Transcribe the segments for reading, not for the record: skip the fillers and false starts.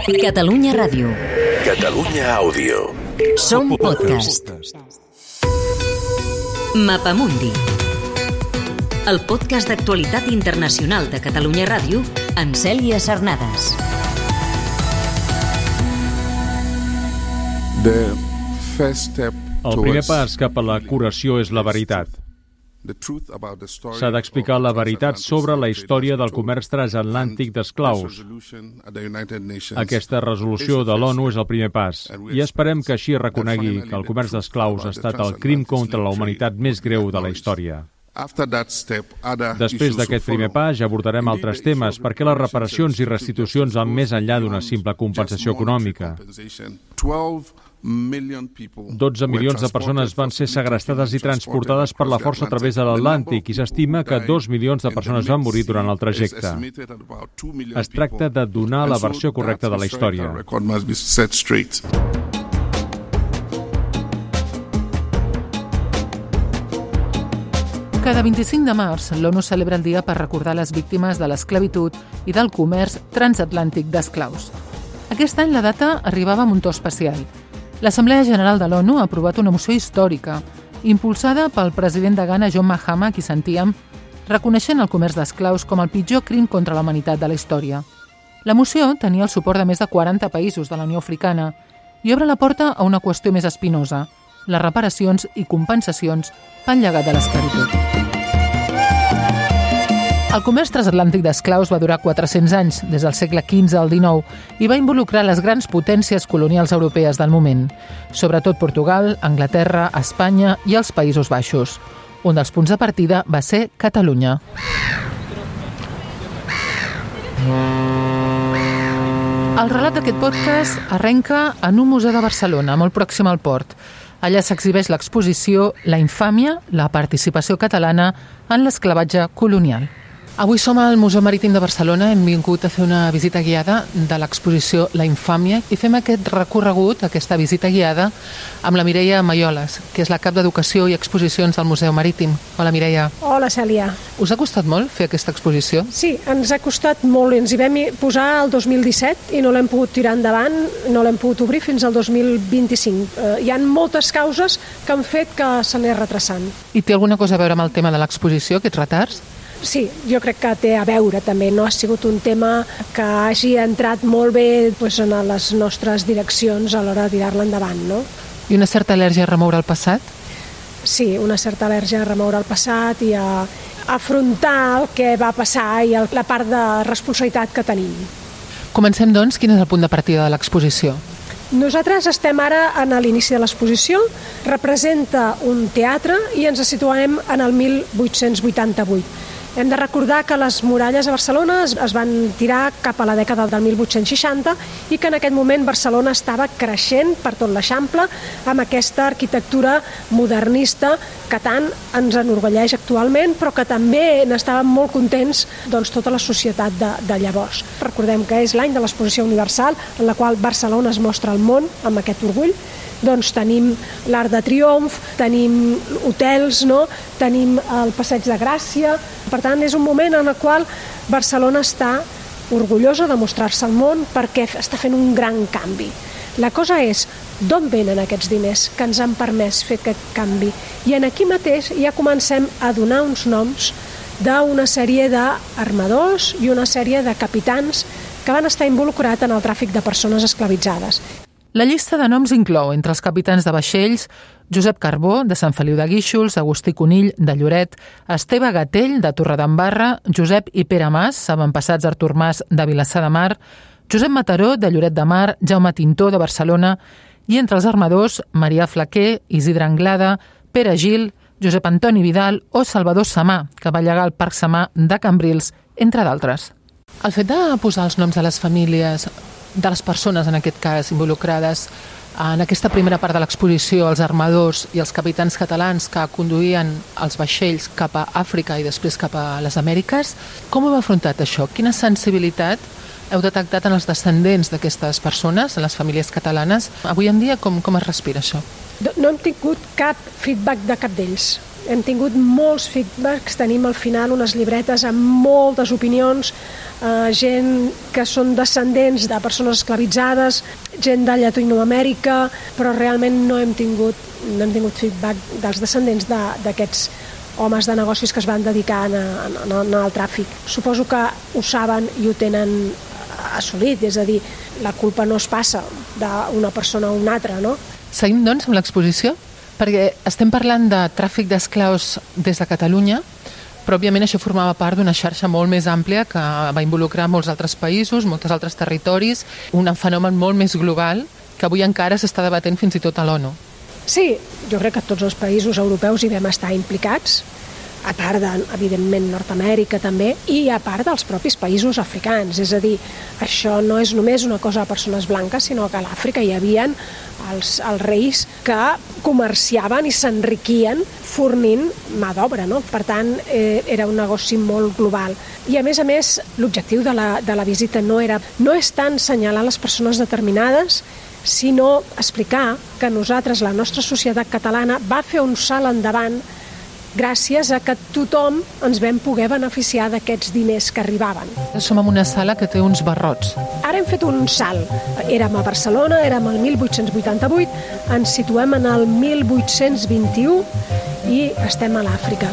Catalunya Ràdio. Catalunya Àudio. Som podcast. Mapamundi. El podcast d'actualitat internacional de Catalunya Ràdio amb Cèlia Sarnades. El primer pas cap a la curació és la veritat. S'ha d'explicar la veritat sobre la història del comerç transatlàntic d'esclaus. Aquesta resolució de l'ONU és el primer pas, i esperem que així reconegui que el comerç d'esclaus ha estat el crim contra la humanitat més greu de la història. Després d'aquest primer pas ja abordarem altres temes, perquè les reparacions i restitucions van més enllà d'una simple compensació econòmica. 12 milions de persones van ser segrestades i transportades per la força a través de l'Atlàntic i s'estima que 2 milions de persones van morir durant el trajecte. Es tracta de donar la versió correcta de la història. Cada 25 de març, l'ONU celebra el dia per recordar les víctimes de l'esclavitud i del comerç transatlàntic d'esclaus. Aquest any la data arribava amb un to especial. L'Assemblea General de l'ONU ha aprovat una moció històrica, impulsada pel president de Ghana, John Mahama, qui sentíem, reconeixent el comerç d'esclaus com el pitjor crim contra la humanitat de la història. La moció tenia el suport de més de 40 països de la Unió Africana i obre la porta a una qüestió més espinosa, les reparacions i compensacions pel llegat de l'esclavitud. El comerç transatlàntic d'esclaus va durar 400 anys, des del segle XV al XIX, i va involucrar les grans potències colonials europees del moment, sobretot Portugal, Anglaterra, Espanya i els Països Baixos. Un dels punts de partida va ser Catalunya. El relat d'aquest podcast arrenca en un museu de Barcelona, molt pròxim al port. Allà s'exhibeix l'exposició La infàmia, la participació catalana en l'esclavatge colonial. Avui som al Museu Marítim de Barcelona, hem vingut a fer una visita guiada de l'exposició La infàmia i fem aquest recorregut, aquesta visita guiada, amb la Mireia Mayolas, que és la cap d'Educació i Exposicions del Museu Marítim. Hola, Mireia. Hola, Cèlia. Us ha costat molt fer aquesta exposició? Sí, ens ha costat molt. Ens hi vam posar el 2017 i no l'hem pogut tirar endavant, no l'hem pogut obrir fins al 2025. Hi ha moltes causes que han fet que se n'és retrasant. I té alguna cosa a veure amb el tema de l'exposició, aquests retards? Sí, jo crec que té a veure també. No ha sigut un tema que hagi entrat molt bé en les nostres direccions a l'hora de tirar-la endavant, no? I una certa al·lèrgia a remoure el passat? Sí, una certa al·lèrgia a remoure el passat i a afrontar el que va passar i la part de responsabilitat que tenim. Comencem, doncs, quin és el punt de partida de l'exposició? Nosaltres estem ara a l'inici de l'exposició, representa un teatre i ens situem en el 1888. Hem de recordar que les muralles a Barcelona es van tirar cap a la dècada del 1860 i que en aquest moment Barcelona estava creixent per tot l'Eixample amb aquesta arquitectura modernista que tant ens enorgulleix actualment, però que també n'estàvem molt contents tota la societat de llavors. Recordem que és l'any de l'Exposició Universal, en la qual Barcelona es mostra al món amb aquest orgull. Tenim l'Arc de Triomf, tenim hotels, no? Tenim el Passeig de Gràcia. Per tant, és un moment en el qual Barcelona està orgullosa de mostrar-se al món perquè està fent un gran canvi. La cosa és d'on venen aquests diners que ens han permès fer aquest canvi. I aquí mateix ja comencem a donar uns noms d'una sèrie d'armadors i una sèrie de capitans que van estar involucrats en el tràfic de persones esclavitzades. La llista de noms inclou, entre els capitans de vaixells, Josep Carbó, de Sant Feliu de Guíxols, Agustí Conill, de Lloret, Esteve Gatell, de Torredembarra, Josep i Pere Mas, avantpassats d'Artur Mas, de Vilassar de Mar, Josep Mataró, de Lloret de Mar, Jaume Tintó, de Barcelona, i entre els armadors, Marià Flaquer, Isidre Anglada, Pere Gil, Josep Antoni Vidal o Salvador Samà, que va llegar el Parc Samà de Cambrils, entre d'altres. El fet de posar els noms de les famílies, de les persones, en aquest cas, involucrades en aquesta primera part de l'exposició, els armadors i els capitans catalans que conduïen els vaixells cap a Àfrica i després cap a les Amèriques, com heu afrontat això? Quina sensibilitat heu detectat en els descendents d'aquestes persones, en les famílies catalanes? Avui en dia, com es respira això? No hem tingut cap feedback de cap d'ells. Hem tingut molts feedbacks, tenim al final unes llibretes amb moltes opinions, gent que són descendents de persones esclavitzades, gent de Llatinoamèrica, però realment no hem tingut feedback dels descendents d'aquests homes de negocis que es van dedicar al tràfic. Suposo que ho saben i ho tenen assolit, és a dir, la culpa no es passa d'una persona a una altra, no? Seguim, doncs, amb l'exposició? Perquè estem parlant de tràfic d'esclaus des de Catalunya, però òbviament això formava part d'una xarxa molt més àmplia que va involucrar molts altres països, molts altres territoris, un fenomen molt més global que avui encara s'està debatent fins i tot a l'ONU. Sí, jo crec que tots els països europeus hi vam estar implicats, a part de, evidentment, Nord-Amèrica també, i a part dels propis països africans. És a dir, això no és només una cosa de persones blanques, sinó que a l'Àfrica hi havia els reis que comerciaven i s'enriquien fornint mà d'obra, no? Per tant, era un negoci molt global. I a més, l'objectiu de la visita no és tant assenyalar les persones determinades, sinó explicar que nosaltres, la nostra societat catalana, va fer un salt endavant gràcies a que tothom ens vam poder beneficiar d'aquests diners que arribaven. Som en una sala que té uns barrots. Ara hem fet un salt. Érem a Barcelona, érem al 1888, ens situem en el 1821 i estem a l'Àfrica.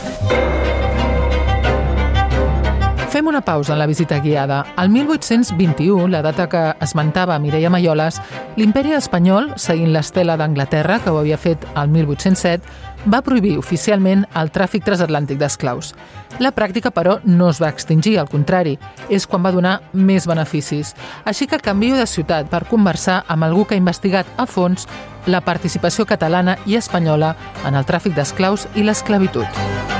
Fem una pausa en la visita guiada. Al 1821, la data que esmentava Mireia Mayolas, l'imperi espanyol, seguint l'estela d'Anglaterra, que ho havia fet al 1807, va prohibir oficialment el tràfic transatlàntic d'esclaus. La pràctica, però, no es va extingir, al contrari, és quan va donar més beneficis. Així que canvio de ciutat per conversar amb algú que ha investigat a fons la participació catalana i espanyola en el tràfic d'esclaus i l'esclavitud.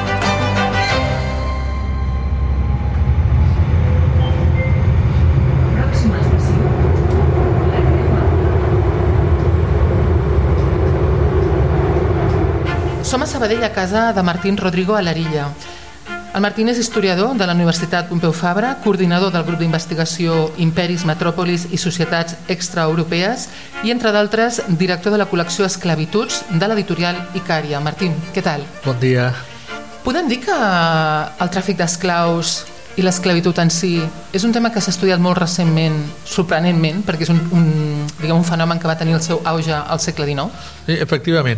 Som a Sabadell, a casa de Martín Rodrigo Alarilla. El Martín és historiador de la Universitat Pompeu Fabra, coordinador del grup d'investigació Imperis, Metròpolis i Societats Extraeuropees i, entre d'altres, director de la col·lecció Esclavituds de l'editorial Icària. Martín, què tal? Bon dia. Podem dir que el tràfic d'esclaus i l'esclavitud en si és un tema que s'ha estudiat molt recentment, sorprenentment, perquè és un fenomen que va tenir el seu auge al segle XIX? Sí, efectivament.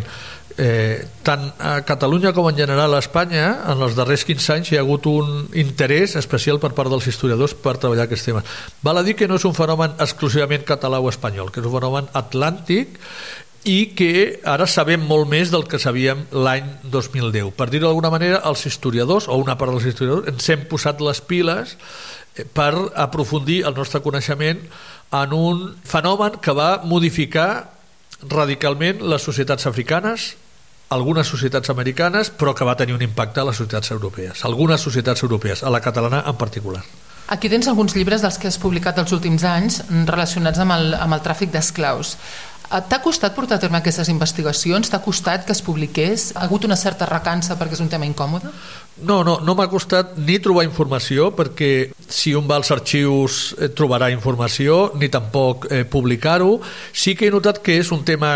Tant a Catalunya com en general a Espanya, en els darrers 15 anys hi ha hagut un interès especial per part dels historiadors per treballar aquests temes. Val a dir que no és un fenomen exclusivament català o espanyol, que és un fenomen atlàntic i que ara sabem molt més del que sabíem l'any 2010. Per dir-ho d'alguna manera, els historiadors, o una part dels historiadors, ens hem posat les piles per aprofundir el nostre coneixement en un fenomen que va modificar radicalment les societats africanes, algunes societats americanes, però que va tenir un impacte a les societats europees, algunes societats europees, a la catalana en particular. Aquí tens alguns llibres dels que has publicat els últims anys relacionats amb el tràfic d'esclaus. T'ha costat portar a terme aquestes investigacions? T'ha costat que es publiqués? Ha hagut una certa recança perquè és un tema incòmode? No m'ha costat ni trobar informació, perquè si un va als arxius trobarà informació, ni tampoc publicar-ho. Sí que he notat que és un tema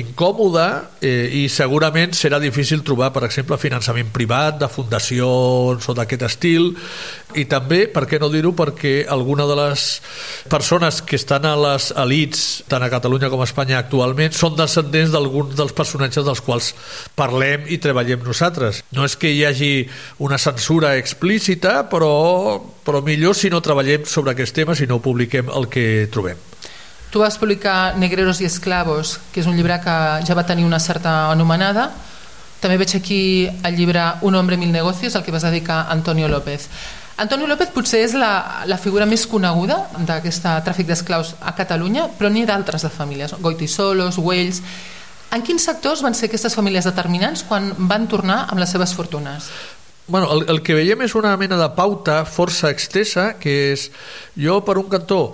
incòmode i segurament serà difícil trobar, per exemple, finançament privat de fundacions o d'aquest estil, i també, per què no dir-ho, perquè alguna de les persones que estan a les elits tant a Catalunya com a Espanya actualment són descendents d'alguns dels personatges dels quals parlem i treballem nosaltres. No és que hi hagi una censura explícita, però millor si no treballem sobre aquests temes i no publiquem el que trobem. Tu vas publicar Negreros y Esclavos, que és un llibre que ja va tenir una certa anomenada. També veig aquí el llibre Un hombre mil negocios, el que vas dedicar a Antonio López. Antonio López potser és la figura més coneguda d'aquest tràfic d'esclaus a Catalunya, però n'hi ha d'altres de famílies, Goytisolos, Güells. En quins sectors van ser aquestes famílies determinants quan van tornar amb les seves fortunes? Bueno, el que veiem és una mena de pauta força extensa, que és jo per un cantó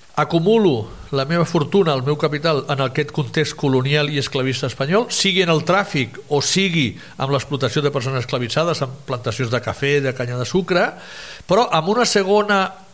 acumulo la meva fortuna, el meu capital, en aquest context colonial i esclavista espanyol, sigui en el tràfic o sigui amb l'explotació de persones esclavitzades en plantacions de cafè, de canya de sucre, però amb una segona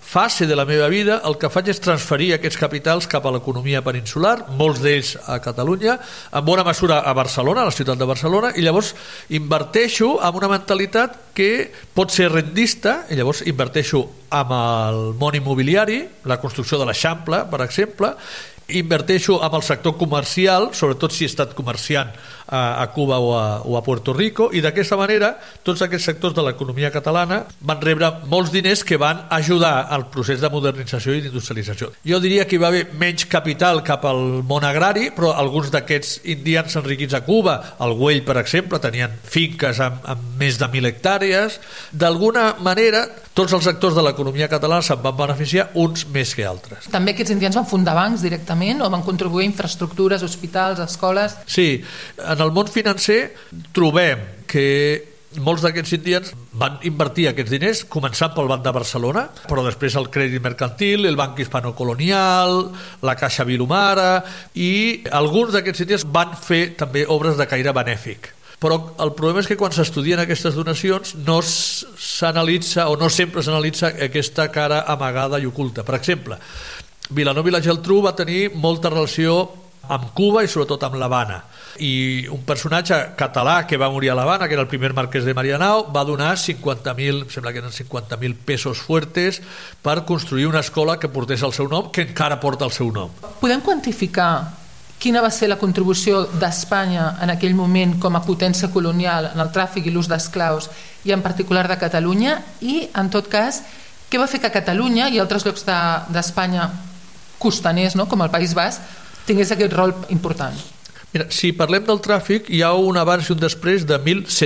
fase de la meva vida el que faig és transferir aquests capitals cap a l'economia peninsular, molts d'ells a Catalunya, en bona mesura a Barcelona, a la ciutat de Barcelona, i llavors inverteixo amb una mentalitat que pot ser rendista, i llavors inverteixo amb el món immobiliari, la construcció de l'Eixample, per exemple, inverteixo amb el sector comercial, sobretot si he estat comerciant a Cuba o a Puerto Rico, i d'aquesta manera tots aquests sectors de l'economia catalana van rebre molts diners que van ajudar al procés de modernització i d'industrialització. Jo diria que hi va haver menys capital cap al món agrari, però alguns d'aquests indians enriquits a Cuba, el Güell, per exemple, tenien finques amb més de 1.000 hectàrees. D'alguna manera, tots els sectors de l'economia catalana se'n van beneficiar, uns més que altres. També aquests indians van fundar bancs directament o van contribuir a infraestructures, hospitals, escoles? Sí, en el món financer trobem que molts d'aquests indians van invertir aquests diners, començant pel Banc de Barcelona, però després el Crèdit Mercantil, el Banc Hispano-Colonial, la Caixa Vilomara, i alguns d'aquests indians van fer també obres de caire benèfic. Però el problema és que quan s'estudien aquestes donacions no s'analitza, o no sempre s'analitza, aquesta cara amagada i oculta. Per exemple, Vilanova i la Geltrú va tenir molta relació amb Cuba i sobretot amb l'Havana, i un personatge català que va morir a l'Havana, que era el primer marquès de Marianao, va donar 50.000, sembla que eren 50.000 pesos fuertes per construir una escola que portés el seu nom, que encara porta el seu nom. Podem quantificar quina va ser la contribució d'Espanya en aquell moment com a potència colonial en el tràfic i l'ús d'esclaus, i en particular de Catalunya, i en tot cas què va fer que Catalunya i altres llocs d'Espanya costaners, no? Com el País Basc, tingués aquest rol important? Mira, si parlem del tràfic, hi ha un abans i un després de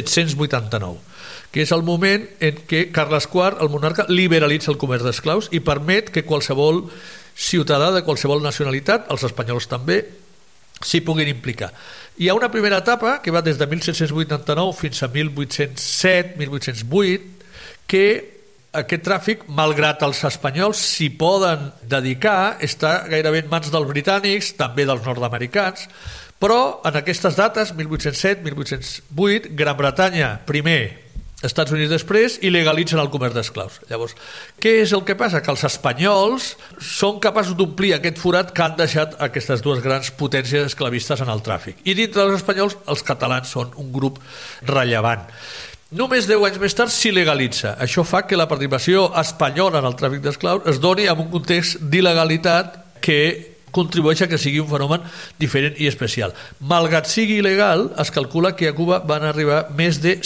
1789, que és el moment en què Carles IV, el monarca, liberalitza el comerç d'esclaus i permet que qualsevol ciutadà de qualsevol nacionalitat, els espanyols també, s'hi puguin implicar. Hi ha una primera etapa que va des de 1789 fins a 1807, 1808, que aquest tràfic, malgrat els espanyols s'hi poden dedicar, està gairebé en mans dels britànics, també dels nord-americans, però en aquestes dates, 1807, 1808, Gran Bretanya primer, Estats Units després, i legalitzen el comerç d'esclaus. Llavors, què és el que passa? Que els espanyols són capaços d'omplir aquest forat que han deixat aquestes dues grans potències esclavistes en el tràfic. I dintre dels espanyols, els catalans són un grup rellevant. Només 10 anys més tard s'hi legalitza. Això fa que la participació espanyola en el tràfic d'esclaus es doni en un context d'il·legalitat que contribueix a que sigui un fenomen diferent i especial. Malgrat sigui il·legal, es calcula que a Cuba van arribar més de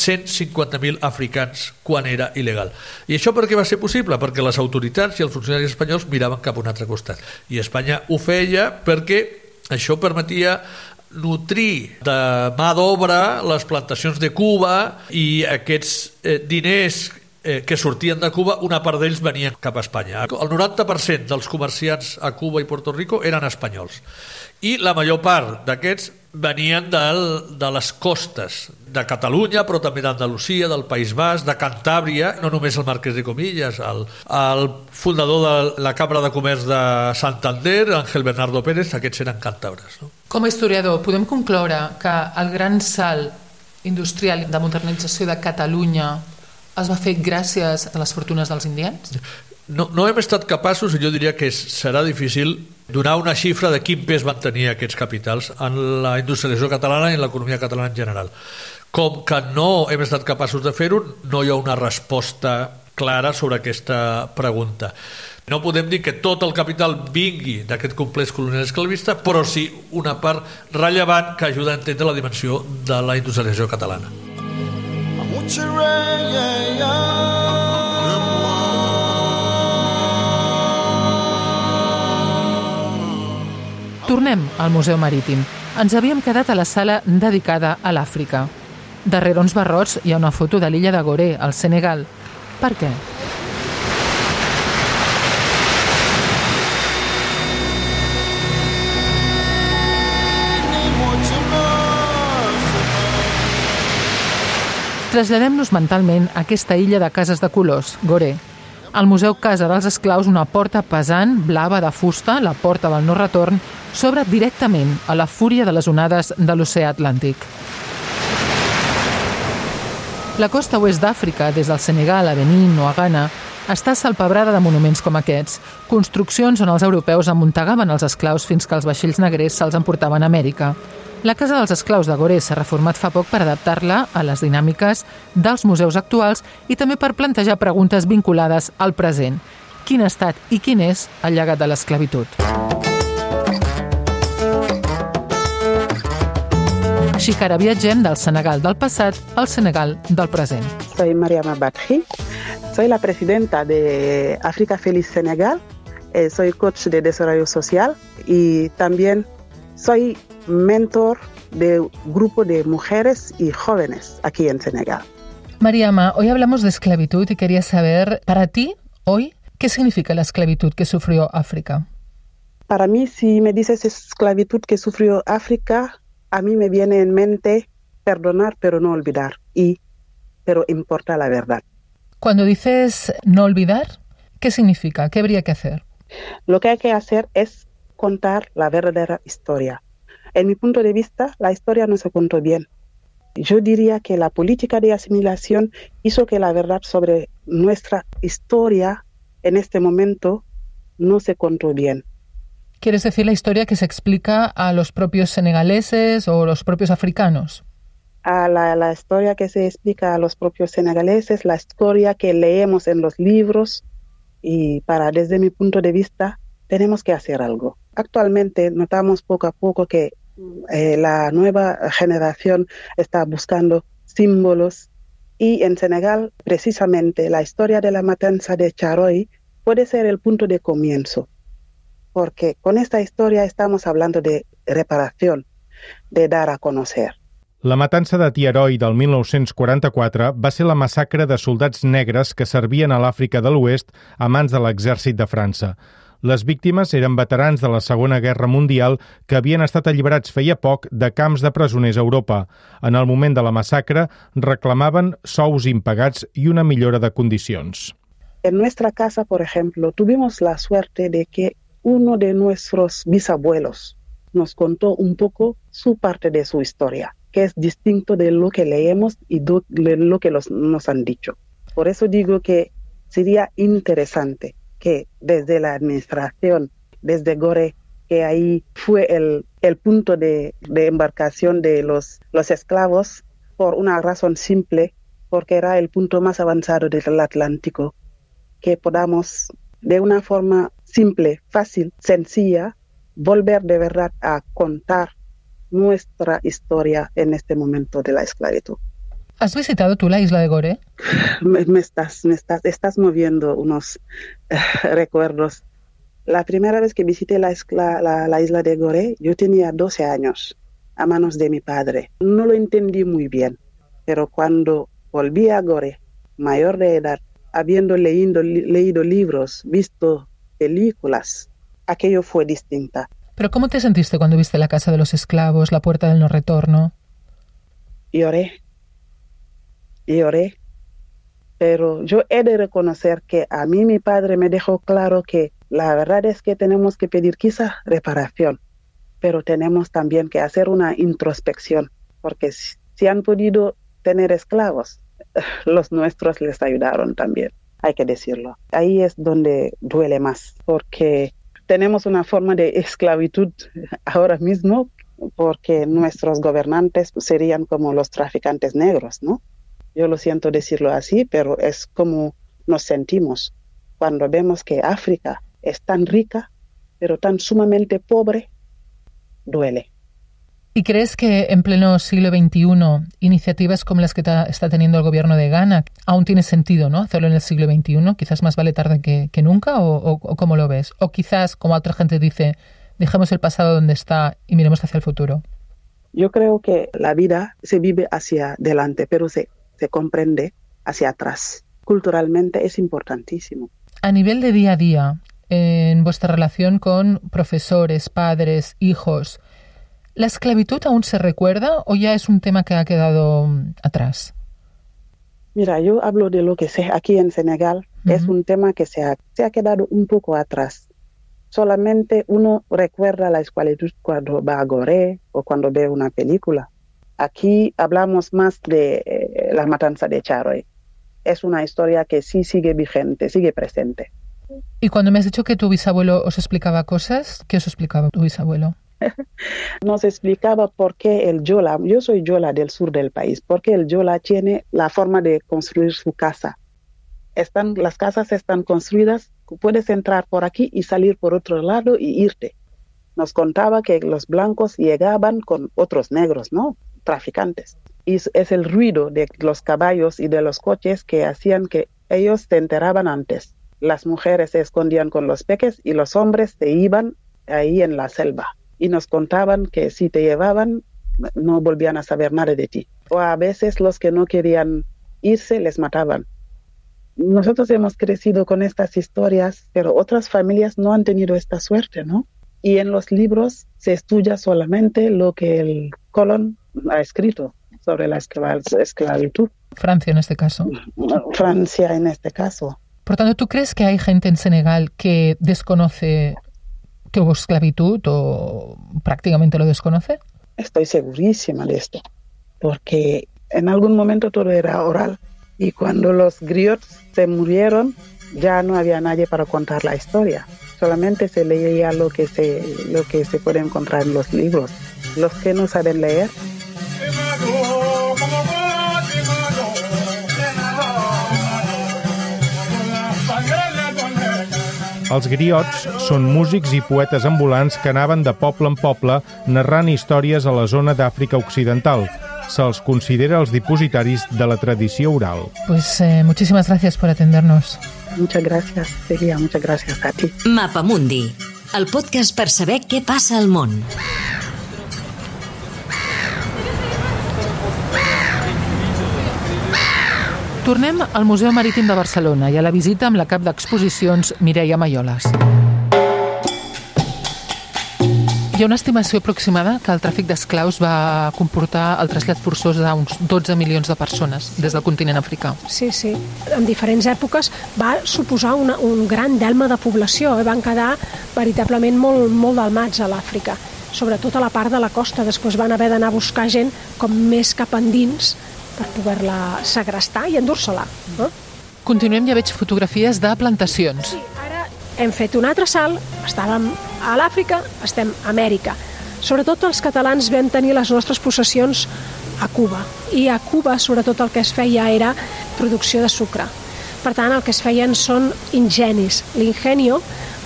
550.000 africans quan era il·legal. I això per què va ser possible? Perquè les autoritats i els funcionaris espanyols miraven cap a un altre costat. I Espanya ho feia perquè això permetia nutrir de mà d'obra les plantacions de Cuba, i aquests diners que sortien de Cuba, una part d'ells venien cap a Espanya. El 90% dels comerciants a Cuba i Puerto Rico eren espanyols, i la major part d'aquests venien de les costes de Catalunya, però també d'Andalusia, del País Basc, de Cantàbria, no només el marquès de Comillas, el fundador de la Cambra de Comerç de Santander, Ángel Bernardo Pérez, aquests eren càntabres, no? Com a historiador, podem concloure que el gran salt industrial de modernització de Catalunya es va fer gràcies a les fortunes dels indians? No hem estat capaços, i jo diria que serà difícil, donar una xifra de quin pes van tenir aquests capitals en la industrialització catalana i en l'economia catalana en general. Com que no hem estat capaços de fer-ho, no hi ha una resposta clara sobre aquesta pregunta. No podem dir que tot el capital vingui d'aquest complex colonial esclavista, però sí una part rellevant que ajuda a entendre la dimensió de la industrialització catalana. Tornem al Museu Marítim. Ens havíem quedat a la sala dedicada a l'Àfrica. Darrere uns barrots hi ha una foto de l'illa de Gorée, al Senegal. Per què? Traslladem-nos mentalment a aquesta illa de cases de colors, Gorée. El Museu Casa dels Esclaus, una porta pesant, blava de fusta, la porta del no retorn, s'obre directament a la fúria de les onades de l'oceà Atlàntic. La costa oest d'Àfrica, des del Senegal a Benín o a Ghana, està salpebrada de monuments com aquests, construccions on els europeus amuntegaven els esclaus fins que els vaixells negrers se'ls emportaven a Amèrica. La Casa dels Esclaus de Gorée s'ha reformat fa poc per adaptar-la a les dinàmiques dels museus actuals i també per plantejar preguntes vinculades al present. Quin ha estat i quin és el llegat de l'esclavitud? Així que ara viatgem del Senegal del passat al Senegal del present. Soy Mariama Bakri, soy la presidenta de África Feliz Senegal, soy coach de desarrollo social y también soy mentor de un grupo de mujeres y jóvenes aquí en Senegal. Mariama, hoy hablamos de esclavitud y quería saber, para ti, hoy, ¿qué significa la esclavitud que sufrió África? Para mí, si me dices esclavitud que sufrió África, a mí me viene en mente perdonar pero no olvidar, pero importa la verdad. Cuando dices no olvidar, ¿qué significa? ¿Qué habría que hacer? Lo que hay que hacer es contar la verdadera historia. En mi punto de vista, la historia no se contó bien. Yo diría que la política de asimilación hizo que la verdad sobre nuestra historia en este momento no se contó bien. ¿Quieres decir la historia que se explica a los propios senegaleses o los propios africanos? A la historia que se explica a los propios senegaleses, la historia que leemos en los libros, y desde mi punto de vista, tenemos que hacer algo. Actualmente notamos poco a poco que la nueva generación está buscando símbolos y en Senegal, precisamente, la historia de la matanza de Charoy puede ser el punto de comienzo, porque con esta historia estamos hablando de reparación, de dar a conocer. La matança de Tiaroy del 1944 va ser la massacre de soldats negres que servien a l'Àfrica de l'Oest a mans de l'exèrcit de França. Les víctimes eren veterans de la Segona Guerra Mundial que havien estat alliberats feia poc de camps de presoners a Europa. En el moment de la massacre reclamaven sous impagats i una millora de condicions. En nuestra casa, por ejemplo, tuvimos la suerte de que uno de nuestros bisabuelos nos contó un poco su parte de su historia, que es distinto de lo que leemos y de lo que nos han dicho. Por eso digo que sería interesante que desde la administración, desde Gorée, que ahí fue el punto de embarcación de los esclavos, por una razón simple, porque era el punto más avanzado del Atlántico, que podamos de una forma simple, fácil, sencilla, volver de verdad a contar nuestra historia en este momento de la esclavitud. ¿Has visitado tú la isla de Gorée? Me estás moviendo unos recuerdos. La primera vez que visité la isla de Gorée, yo tenía 12 años, a manos de mi padre. No lo entendí muy bien, pero cuando volví a Gorée, mayor de edad, habiendo leído libros, visto películas, aquello fue distinta. ¿Pero cómo te sentiste cuando viste la casa de los esclavos, la puerta del no retorno? Lloré, pero yo he de reconocer que a mí mi padre me dejó claro que la verdad es que tenemos que pedir quizá reparación, pero tenemos también que hacer una introspección, porque si han podido tener esclavos, los nuestros les ayudaron también, hay que decirlo. Ahí es donde duele más, porque tenemos una forma de esclavitud ahora mismo, porque nuestros gobernantes serían como los traficantes negros, ¿no? Yo lo siento decirlo así, pero es como nos sentimos cuando vemos que África es tan rica, pero tan sumamente pobre, duele. ¿Y crees que en pleno siglo XXI iniciativas como las que está teniendo el gobierno de Ghana aún tiene sentido, ¿no? Hacerlo en el siglo XXI? ¿Quizás más vale tarde que nunca? ¿O cómo lo ves? ¿O quizás, como otra gente dice, dejemos el pasado donde está y miremos hacia el futuro? Yo creo que la vida se vive hacia adelante, pero se comprende hacia atrás. Culturalmente es importantísimo. A nivel de día a día, en vuestra relación con profesores, padres, hijos, ¿la esclavitud aún se recuerda o ya es un tema que ha quedado atrás? Mira, yo hablo de lo que sé aquí en Senegal. Es un tema que se ha quedado un poco atrás. Solamente uno recuerda la esclavitud cuando va a Gorée o cuando ve una película. Aquí hablamos más de la matanza de Charoy. es una historia que sí sigue vigente, sigue presente. Y cuando me has dicho que tu bisabuelo os explicaba cosas, ¿qué os explicaba tu bisabuelo? Nos explicaba por qué el Yola, yo soy Yola del sur del país, por qué el Yola tiene la forma de construir su casa. Las casas están construidas, puedes entrar por aquí y salir por otro lado y irte. Nos contaba que los blancos llegaban con otros negros, ¿no? Traficantes. Y es el ruido de los caballos y de los coches que hacían que ellos se enteraban antes. Las mujeres se escondían con los peques y los hombres se iban ahí en la selva. Y nos contaban que si te llevaban, no volvían a saber nada de ti. O a veces los que no querían irse les mataban. Nosotros hemos crecido con estas historias, pero otras familias no han tenido esta suerte, ¿no? Y en los libros se estudia solamente lo que el Colón ha escrito sobre la esclavitud. Francia en este caso. Francia en este caso. Por tanto, ¿tú crees que hay gente en Senegal que desconoce que hubo esclavitud o prácticamente lo desconoce? Estoy segurísima de esto, porque en algún momento todo era oral y cuando los griots se murieron ya no había nadie para contar la historia. Solamente se leía lo que se puede encontrar en los libros. Los que no saben leer. Els griots són músics i poetes ambulants que anaven de poble en poble narrant històries a la zona d'Àfrica Occidental. Se'ls considera els dipositaris de la tradició oral. Pues muchísimas gracias por atendernos. Muchas gracias, Celia, muchas gracias a ti. Mapamundi, el podcast per saber què passa al món. Tornem al Museu Marítim de Barcelona i a la visita amb la cap d'exposicions Mireia Mayolas. Hi ha una estimació aproximada que el tràfic d'esclaus va comportar el trasllat forçós d'uns 12 milions de persones des del continent africà. Sí. En diferents èpoques va suposar un gran delme de població. Van quedar veritablement molt delmats a l'Àfrica, sobretot a la part de la costa. Després van haver d'anar a buscar gent com més cap endins per poder-la segrestar i endur-se-la. Continuem, ja veig fotografies de plantacions. Sí, ara hem fet un altre salt, estàvem a l'Àfrica, estem a Amèrica. Sobretot els catalans vam tenir les nostres possessions a Cuba, i a Cuba sobretot el que es feia era producció de sucre. Per tant, el que es feien són ingenis. L'ingeni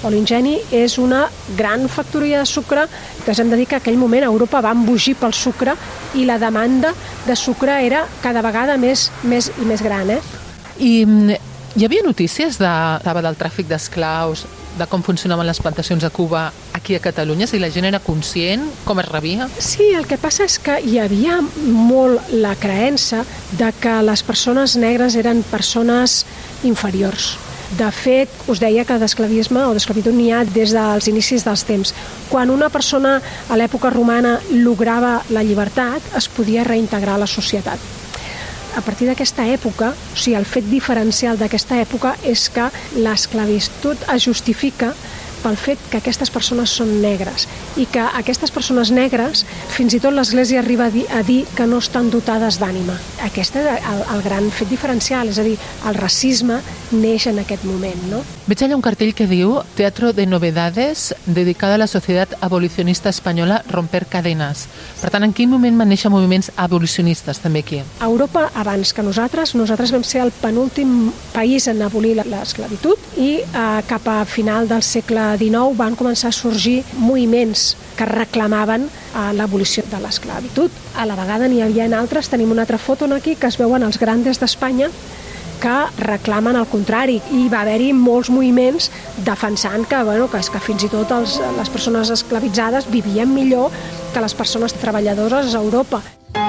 és una gran factoria de sucre que hem de dir que en aquell moment Europa va embogir pel sucre i la demanda de sucre era cada vegada més gran. I hi havia notícies del tràfic d'esclaus, de com funcionaven les plantacions a Cuba aquí a Catalunya? Si la gent era conscient, com es rebia? Sí, el que passa és que hi havia molt la creença de que les persones negres eren persones inferiors. De fet, us deia que d'esclavisme o d'esclavitud n'hi ha des dels inicis dels temps. Quan una persona a l'època romana lograva la llibertat, es podia reintegrar a la societat. A partir d'aquesta època, o sigui, el fet diferencial d'aquesta època és que l'esclavitud es justifica pel fet que aquestes persones són negres i que aquestes persones negres, fins i tot l'Església arriba a dir que no estan dotades d'ànima. Aquest és el gran fet diferencial, és a dir, el racisme neix en aquest moment, no? Veig allà un cartell que diu Teatro de Novedades dedicada a la Societat Abolicionista Espanyola Romper Cadenas. Per tant, en quin moment van néixer moviments abolicionistes també aquí? A Europa, abans que nosaltres vam ser el penúltim país en abolir l'esclavitud i cap a final del segle XIX van començar a sorgir moviments que reclamaven l'abolició de l'esclavitud. A la vegada n'hi havia altres, tenim una altra foto aquí que es veuen els grandes d'Espanya que reclamen el contrari, i va haver-hi molts moviments defensant que fins i tot les persones esclavitzades vivien millor que les persones treballadores a Europa.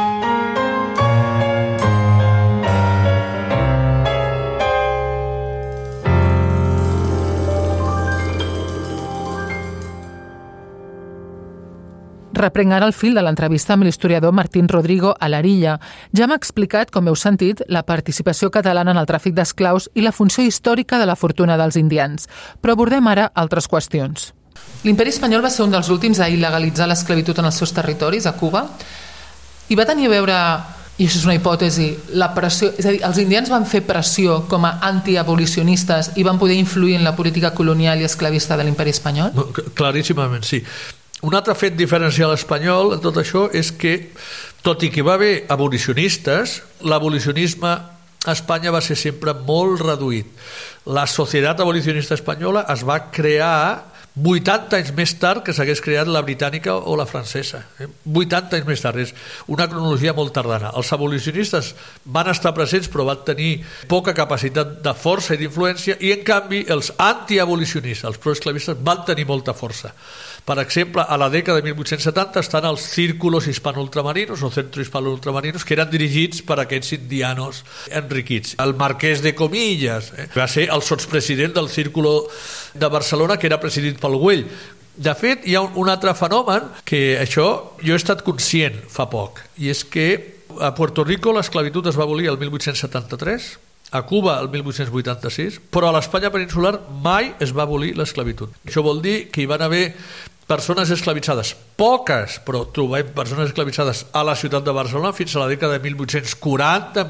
Reprenc ara el fil de l'entrevista amb l'historiador Martín Rodrigo a l'Arilla. Ja m'ha explicat, com heu sentit, la participació catalana en el tràfic d'esclaus i la funció històrica de la fortuna dels indians. Però abordem ara altres qüestions. L'Imperi Espanyol va ser un dels últims a il·legalitzar l'esclavitud en els seus territoris, a Cuba, i va tenir a veure I això és una hipòtesi, la pressió, és a dir, els indians van fer pressió com a antiabolicionistes i van poder influir en la política colonial i esclavista de l'imperi espanyol? Claríssimament, sí. Un altre fet diferencial espanyol en tot això és que, tot i que va haver abolicionistes, l'abolicionisme a Espanya va ser sempre molt reduït. La Societat Abolicionista Espanyola es va crear 80 anys més tard que s'hagués creat la britànica o la francesa. 80 anys més tard, és una cronologia molt tardana. Els abolicionistes van estar presents però van tenir poca capacitat de força i d'influència, i en canvi els antiabolicionistes, els proesclavistes, van tenir molta força. Per exemple, a la dècada de 1870 estan els círculos hispano-ultramarinos o centro hispano-ultramarinos, que eren dirigits per aquests indianos enriquits. El marquès de Comillas va ser el sotspresident del Círculo de Barcelona, que era presidit pel Güell. De fet, hi ha un altre fenomen que això jo he estat conscient fa poc, i és que a Puerto Rico l'esclavitud es va abolir el 1873, a Cuba el 1886, però a l'Espanya peninsular mai es va abolir l'esclavitud. Això vol dir que hi van haver persones esclavitzades, poques, però trobem persones esclavitzades a la ciutat de Barcelona fins a la dècada de 1840,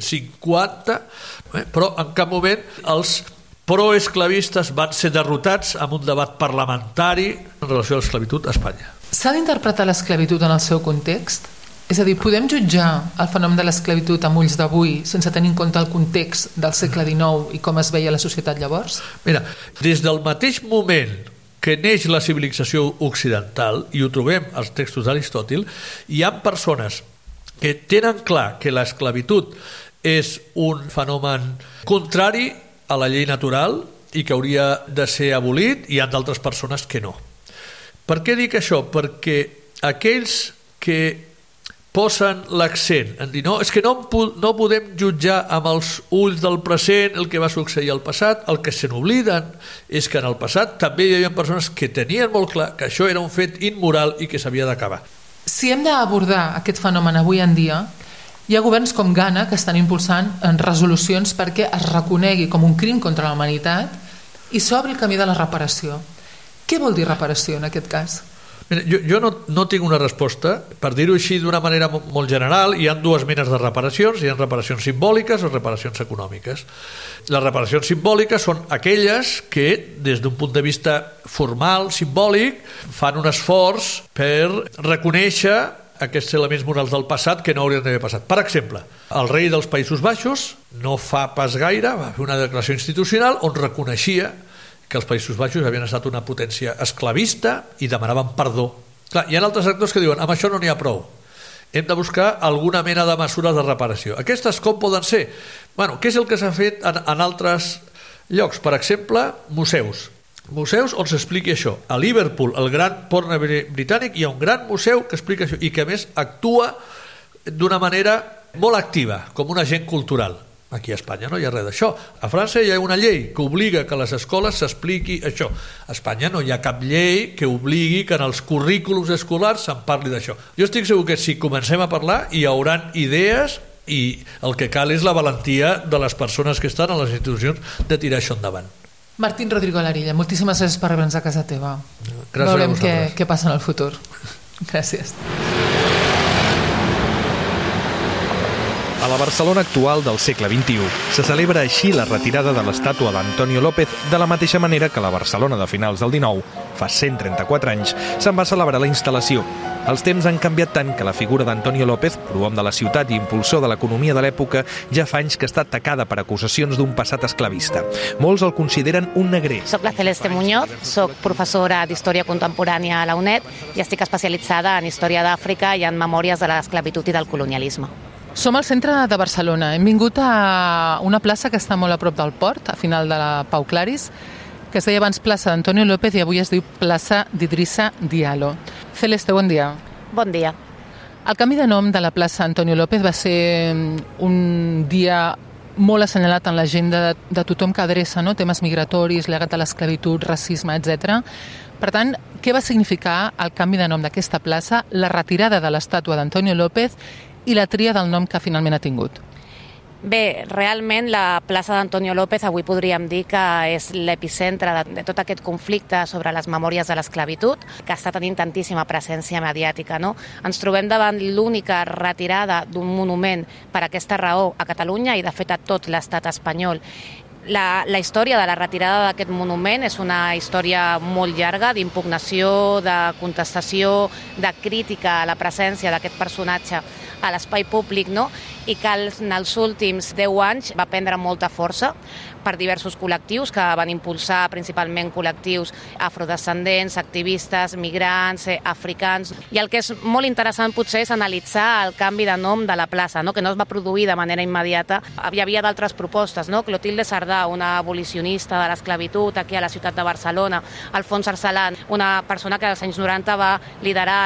1850, però en cap moment els proesclavistes van ser derrotats amb un debat parlamentari en relació a l'esclavitud a Espanya. S'ha d'interpretar l'esclavitud en el seu context? És a dir, podem jutjar el fenomen de l'esclavitud amb ulls d'avui sense tenir en compte el context del segle XIX i com es veia la societat llavors? Mira, des del mateix moment que neix la civilització occidental, i ho trobem als textos d'Aristòtil, hi ha persones que tenen clar que l'esclavitud és un fenomen contrari a la llei natural i que hauria de ser abolit, i hi ha d'altres persones que no. Per què dic això? Perquè aquells que posen l'accent en dir no, és que no podem jutjar amb els ulls del present el que va succeir al passat. El que se n'obliden és que en el passat també hi havia persones que tenien molt clar que això era un fet immoral i que s'havia d'acabar. Si hem d'abordar aquest fenomen avui en dia, hi ha governs com Ghana que estan impulsant resolucions perquè es reconegui com un crim contra la humanitat i s'obri el camí de la reparació. Què vol dir reparació en aquest cas? Jo no tinc una resposta. Per dir-ho així d'una manera molt general, hi ha dues menes de reparacions. Hi ha reparacions simbòliques o reparacions econòmiques. Les reparacions simbòliques són aquelles que, des d'un punt de vista formal, simbòlic, fan un esforç per reconèixer aquests elements morals del passat que no haurien d'haver passat. Per exemple, el rei dels Països Baixos no fa pas gaire va fer una declaració institucional on reconeixia que els Països Baixos havien estat una potència esclavista i demanaven perdó. Clar, hi ha altres actors que diuen amb això no n'hi ha prou, hem de buscar alguna mena de mesures de reparació. Aquestes com poden ser? Bueno, què és el que s'ha fet en altres llocs? Per exemple, museus on s'expliqui això. A Liverpool, el gran port britànic, hi ha un gran museu que explica això i que a més actua d'una manera molt activa, com un agent cultural. Aquí a Espanya no hi ha res d'això. A França hi ha una llei que obliga que a les escoles s'expliqui això. A Espanya no hi ha cap llei que obligui que en els currículums escolars se'n parli d'això. Jo estic segur que si comencem a parlar hi hauran idees i el que cal és la valentia de les persones que estan a les institucions de tirar això endavant. Martín Rodrigo Larilla, moltíssimes gràcies per rebre'ns a casa teva. Gràcies. Veurem què passa en el futur. Gràcies. A la Barcelona actual del segle XXI se celebra així la retirada de l'estàtua d'Antonio López de la mateixa manera que a la Barcelona de finals del XIX, fa 134 anys, se'n va celebrar la instal·lació. Els temps han canviat tant que la figura d'Antonio López, prohom de la ciutat i impulsor de l'economia de l'època, ja fa anys que està atacada per acusacions d'un passat esclavista. Molts el consideren un negrer. Soc la Celeste Muñoz, soc professora d'Història Contemporània a la UNED i estic especialitzada en Història d'Àfrica i en memòries de l'esclavitud i del colonialisme. Som al centre de Barcelona. Hem vingut a una plaça que està molt a prop del port, a final de la Pau Claris, que es deia abans plaça d'Antonio López i avui es diu plaça d'Idrissa Diallo. Celeste, bon dia. Bon dia. El canvi de nom de la plaça Antonio López va ser un dia molt assenyalat en l'agenda de tothom que adreça temes migratoris, llegat a l'esclavitud, racisme, etc. Per tant, què va significar el canvi de nom d'aquesta plaça, la retirada de l'estàtua d'Antonio López i la tria del nom que finalment ha tingut? Bé, realment la plaça d'Antonio López avui podríem dir que és l'epicentre de tot aquest conflicte sobre les memòries de l'esclavitud, que està tenint tantíssima presència mediàtica, no? Ens trobem davant l'única retirada d'un monument per aquesta raó a Catalunya i, de fet, a tot l'estat espanyol. La història de la retirada d'aquest monument és una història molt llarga d'impugnació, de contestació, de crítica a la presència d'aquest personatge a l'espai públic, no? I que en els últims 10 anys va prendre molta força per diversos col·lectius que van impulsar principalment col·lectius afrodescendents, activistes, migrants, africans. I el que és molt interessant potser és analitzar el canvi de nom de la plaça, no? Que no es va produir de manera immediata. Hi havia d'altres propostes, no? Clotilde Sardà, una abolicionista de l'esclavitud aquí a la ciutat de Barcelona, Alfons Arsalan, una persona que als anys 90 va liderar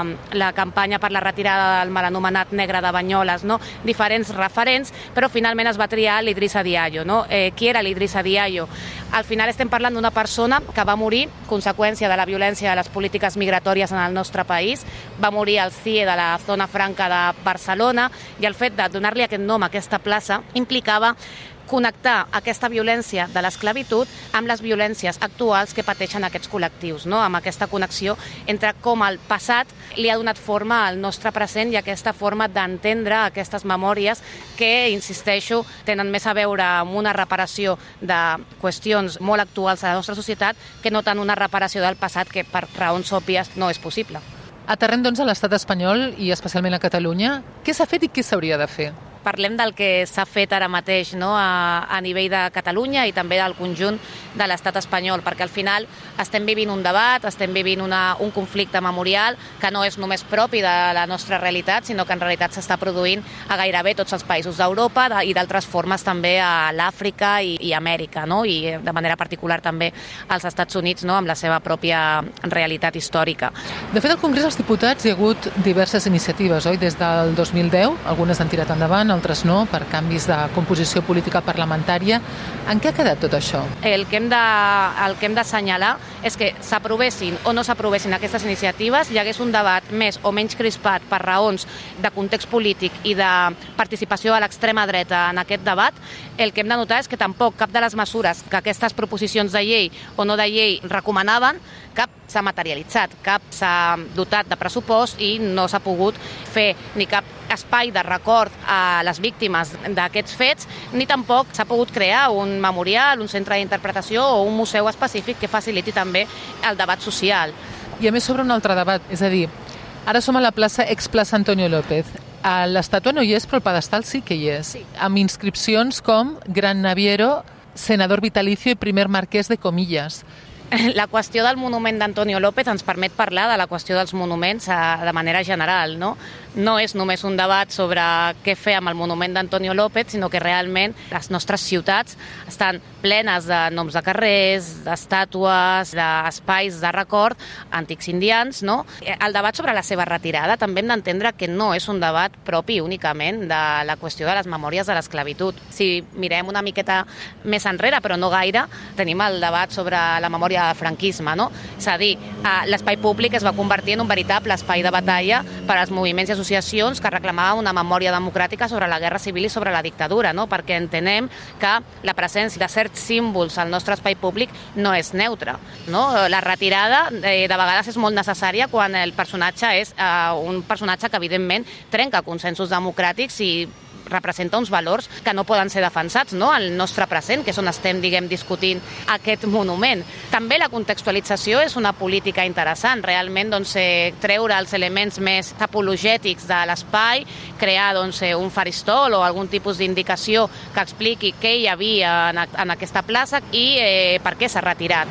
la campanya per la retirada del mal anomenat negre de Banyoles, no? Diferents referents, però finalment es va triar l'Idrissa Diallo, no? Qui era l'Idrissa Diallo? Al final estem parlant d'una persona que va morir conseqüència de la violència de les polítiques migratòries en el nostre país, va morir al CIE de la zona franca de Barcelona, i el fet de donar-li aquest nom a aquesta plaça implicava connectar aquesta violència de l'esclavitud amb les violències actuals que pateixen aquests col·lectius, no? Amb aquesta connexió entre com el passat li ha donat forma al nostre present i aquesta forma d'entendre aquestes memòries que, insisteixo, tenen més a veure amb una reparació de qüestions molt actuals a la nostra societat que no tant una reparació del passat que, per raons òbvies, no és possible. Aterrem, doncs, a l'estat espanyol i especialment a Catalunya. Què s'ha fet i què s'hauria de fer? Parlem del que s'ha fet ara mateix, no? a nivell de Catalunya i també del conjunt de l'estat espanyol, perquè al final estem vivint un debat, estem vivint un conflicte memorial que no és només propi de la nostra realitat, sinó que en realitat s'està produint a gairebé tots els països d'Europa i d'altres formes també a l'Àfrica i Amèrica, no? I de manera particular també als Estats Units, no? Amb la seva pròpia realitat històrica. De fet, al Congrés dels Diputats hi ha hagut diverses iniciatives, oi? Des del 2010, algunes han tirat endavant, altres no, per canvis de composició política parlamentària. En què ha quedat tot això? El que hem d'assenyalar és que s'aprovessin o no s'aprovessin aquestes iniciatives, hi hagués un debat més o menys crispat per raons de context polític i de participació a l'extrema dreta en aquest debat. El que hem de notar és que tampoc cap de les mesures que aquestes proposicions de llei o no de llei recomanaven, cap s'ha materialitzat, cap s'ha dotat de pressupost i no s'ha pogut fer ni cap espai de record a les víctimes d'aquests fets, ni tampoc s'ha pogut crear un memorial, un centre d'interpretació o un museu específic que faciliti també el debat social. I a més sobre un altre debat, és a dir, ara som a la plaça ex-plaça Antonio López. L'estàtua no hi és, però el pedestal sí que hi és, amb inscripcions com Gran Naviero, senador vitalicio i primer marquès de Comillas. La qüestió del monument d'Antonio López ens permet parlar de la qüestió dels monuments de manera general, no? No és només un debat sobre què fer amb el monument d'Antonio López, sinó que realment les nostres ciutats estan plenes de noms de carrers, d'estàtues, d'espais de record antics indians, no? El debat sobre la seva retirada també hem d'entendre que no és un debat propi únicament de la qüestió de les memòries de l'esclavitud. Si mirem una miqueta més enrere, però no gaire, tenim el debat sobre la memòria del franquisme, no? És a dir, l'espai públic es va convertir en un veritable espai de batalla per als moviments i associacions que reclamaven una memòria democràtica sobre la guerra civil i sobre la dictadura, no? Perquè entenem que la presència de certs símbols al nostre espai públic no és neutra, no? La retirada de vegades és molt necessària quan el personatge és un personatge que evidentment trenca consensos democràtics i representa uns valors que no poden ser defensats, no? Al nostre present, que és on estem, discutint aquest monument. També la contextualització és una política interessant, realment treure els elements més apologètics de l'espai, crear un faristol o algun tipus d'indicació que expliqui què hi havia en aquesta plaça i per què s'ha retirat.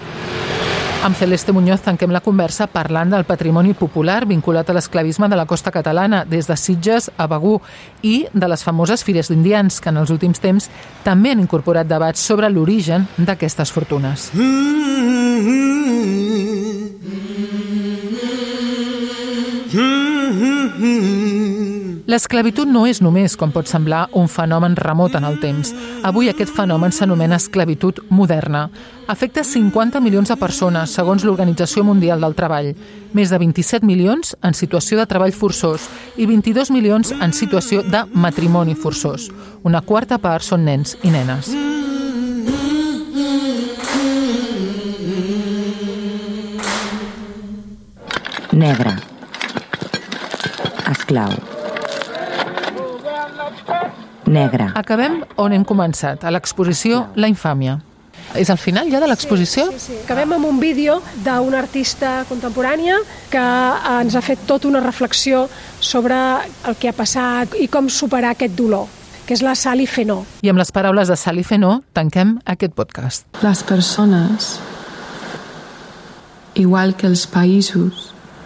Amb Celeste Muñoz tanquem la conversa parlant del patrimoni popular vinculat a l'esclavisme de la costa catalana, des de Sitges a Begur, i de les famoses fires d'indians, que en els últims temps també han incorporat debats sobre l'origen d'aquestes fortunes. L'esclavitud no és només, com pot semblar, un fenomen remot en el temps. Avui aquest fenomen s'anomena esclavitud moderna. Afecta 50 milions de persones, segons l'Organització Mundial del Treball. Més de 27 milions en situació de treball forçós i 22 milions en situació de matrimoni forçós. Una quarta part són nens i nenes. Negre. Esclau. Negre. Acabem on hem començat, a l'exposició La Infàmia. És al final ja de l'exposició? Sí. Acabem amb un vídeo d'una artista contemporània que ens ha fet tota una reflexió sobre el que ha passat i com superar aquest dolor, que és la Sally Fenot. I amb les paraules de Sally Fenot tanquem aquest podcast. Les persones, igual que els països,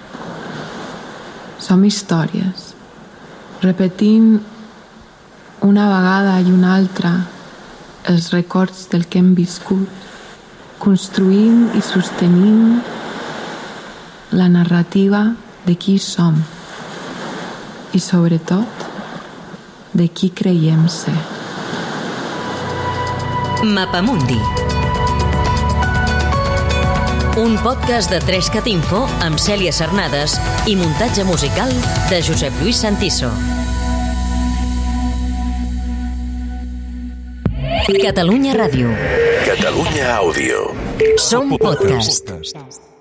som històries, repetint una vegada i una altra els records del que hem viscut, construint i sostenint la narrativa de qui som i, sobretot, de qui creiem ser. Mapamundi. Un podcast de Trescat Info amb Cèlia Sernades i muntatge musical de Josep Lluís Santiso. Catalunya Ràdio. Catalunya Àudio. Som podcast.